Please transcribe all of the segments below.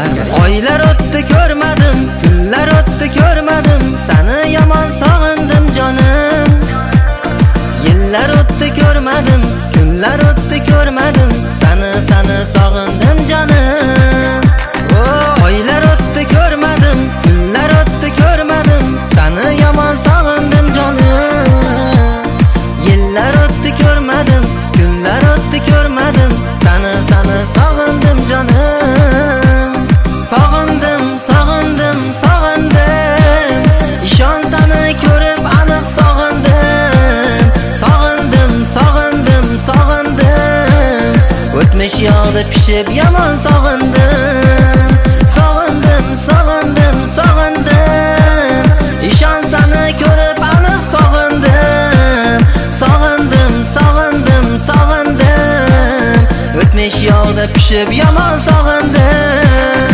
Oylar o'tdi ko'rmadim, kunlar o'tdi ko'rmadim, seni yomon sog'indim jonim. Yillar o'tdi ko'rmadim, kunlar o'tdi ko'rmadim, seni sog'indim jonim. Oylar o'tdi ko'rmadim, kunlar o'tdi ko'rmadim, seni yomon sog'indim jonim. Yillar o'tdi ko'rmadim, kunlar o'tdi ko'rmadim, seni sog'indim jonim. Sog'indim, sog'indim, sog'indim, ishon seni ko'rib aniq sog'indim. Sog'indim, sog'indim, sog'indim, o'tmish yog'da pishib yomon sog'indim. Sog'indim, sog'indim, sog'indim, ishon seni ko'rib aniq sog'indim. Sog'indim, sog'indim, sog'indim, o'tmish yog'da pishib yomon sog'indim.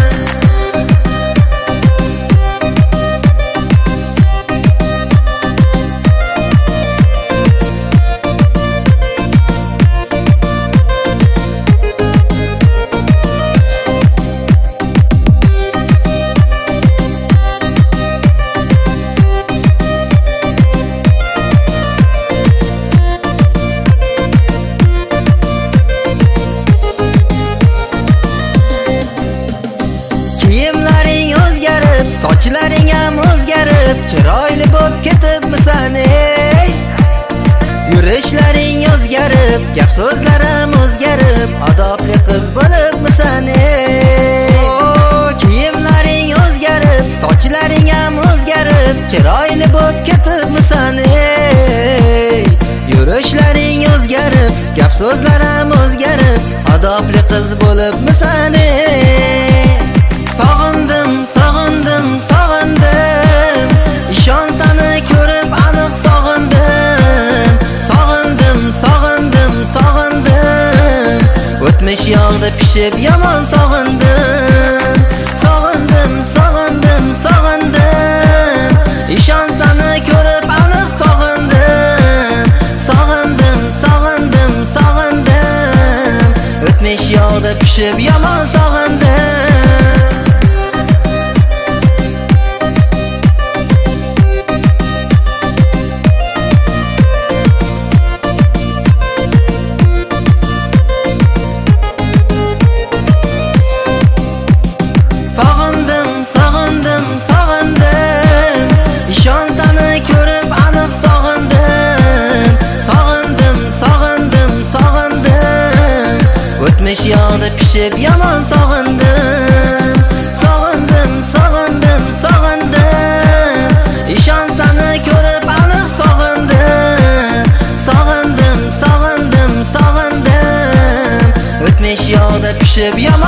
Kiyimlaring o'zgarib, sochlaring ham o'zgarib, chiroyli bo'lib ketibmisan ey. Yurishlaring o'zgarib, gap so'zlarim o'zgarib, odobli qiz bo'libmisan ey. Kiyimlaring o'zgarib, sochlaring ham o'zgarib, chiroyli bo'lib ketibmisan ey. Yurishlaring o'zgarib, gap so'zlarim o'zgarib, odobli qiz bo'libmisan ey. Sog'indim, sog'indim, sog'indim, ishon seni ko'rib aniq sog'indim. Sog'indim, sog'indim, sog'indim, o'tmish yog'da pishib yomon sog'indim. Sog'indim, sog'indim, sog'indim, ishon seni ko'rib aniq sog'indim. Sog'indim, sog'indim, sog'indim, o'tmish yog'da pishib yomon sog'indim. Sog'indim, sog'indim, sog'indim, ishon seni ko'rib aniq sog'indim. Sog'indim, sog'indim, sog'indim, o'tmish yog'da pishib yomon sog'indim. Sog'indim, sog'indim, sog'indim, ishon seni ko'rib aniq sog'indim. Sog'indim, sog'indim, sog'indim, o'tmish yog'da pishib yomon